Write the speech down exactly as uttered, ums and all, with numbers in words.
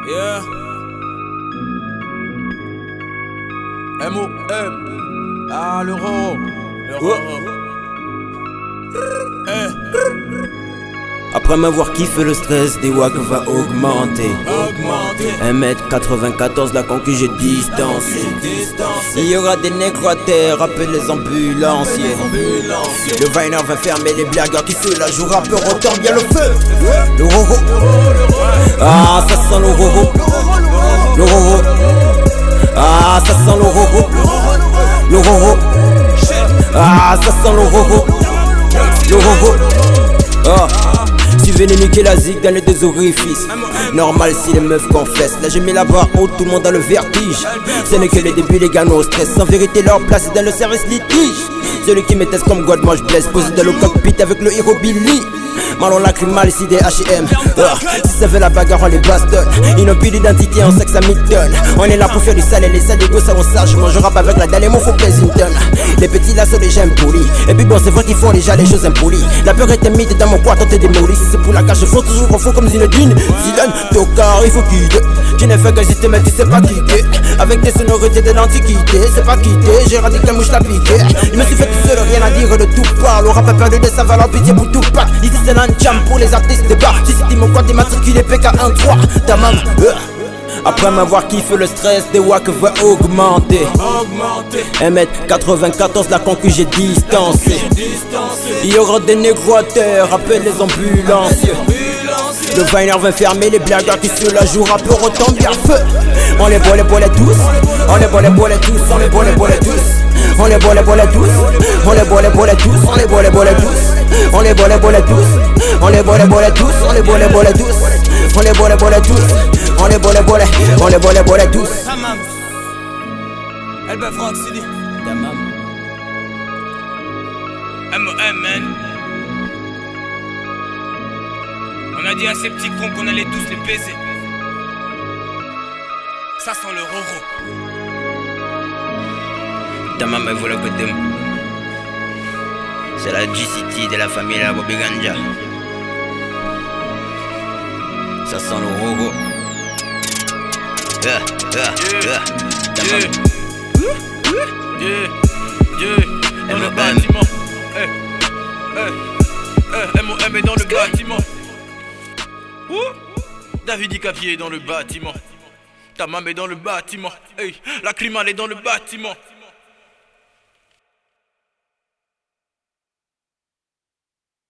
Yeah. M O M. Ah, l'euro. L'euro. Eh. Après m'avoir kiffé, le stress des wack va augmenter. Augmenter. un mètre quatre-vingt-quatorze, la conquête j'ai distancé. Il y aura des nègres à terre, appelle les ambulanciers. Le Viner va fermer les blagueurs qui se la jouent. Rappeur autant bien le feu. Le roro. Ah, ça sent le roro. Le roro. Ah, ça sent le roro. Le roro. Ah, ça sent le roro. Le roro. Ah. Tu venais niquer la zig dans les deux orifices. Normal si les meufs confessent. Là j'ai mis la barre haute, tout le monde a le vertige. Ce n'est que le début, les gars no stress. En vérité leur place est dans le service litige. Celui qui me teste comme God, moi je blesse. Posé dans le cockpit avec le héros Billy. Malon lacrymal ici des H et M. Ah, si ça fait la bagarre on les bastonne. Ils n'ont plus d'identité, on sait que ça m'étonne. On est là pour faire du sale et les sales égos ça on sage. Moi je rappe avec la dalle et mon faux Pleasanton. Les petits là sont des gens polis. Et puis bon c'est vrai qu'ils font déjà les choses impolies. La peur est timide dans mon coin tenter des démolis. Si c'est pour la cage je fonce toujours au fond comme Zinedine. Zidane, Tokar, il faut quitter. Tu n'es fait que juste mais tu sais pas quitter. Avec des sonorités de l'antiquité. C'est pas quitter, j'ai radé que la mouche l'a piqué. Il me suis fait tout seul, rien à dire de tout part. Le rap a perdu de sa valeur, pitié pour tout pack. Ici c'est l'antiam pour les artistes de bar. Si c'était mon quoi t'es matriculé P K un trois. Ta maman euh. Après m'avoir kiffé, le stress des wack va augmenter. un mètre quatre-vingt-quatorze, la concu j'ai distancé. Il y aura des négros à terre, appelle les ambulanciers. Le Viner va fermer les blagueurs qui se la jouent. Rappeur autant bien feu. On les boit les boit les tous. On les boit les boit les tous. On les boit les boit les tous. On les boit les boit les tous. On les boit les boit les tous. On les boit les boit les tous. On les boit les boit les tous. On les boit les boit les tous. On les boit les boit les tous. On les boit les boit les tous. On les boit les boit les. On les boit les boit les tous. Tamam. Elle peut Franck City. Tamam. M O M man. On a dit à ces petits cons qu'on allait tous les baiser. Ça sent le roro. Tamam me voit le côté. C'est la G-City de la famille la Bobby Ganja. Ça sent le roro. Yeah, yeah, yeah. Yeah. Yeah. Yeah. Dans le bâtiment. Eh. Eh. Eh. M O M est dans le bâtiment. Ouh. David DiCaprio est dans le bâtiment. Ta maman est dans le bâtiment. Hey. La climat est dans le bâtiment.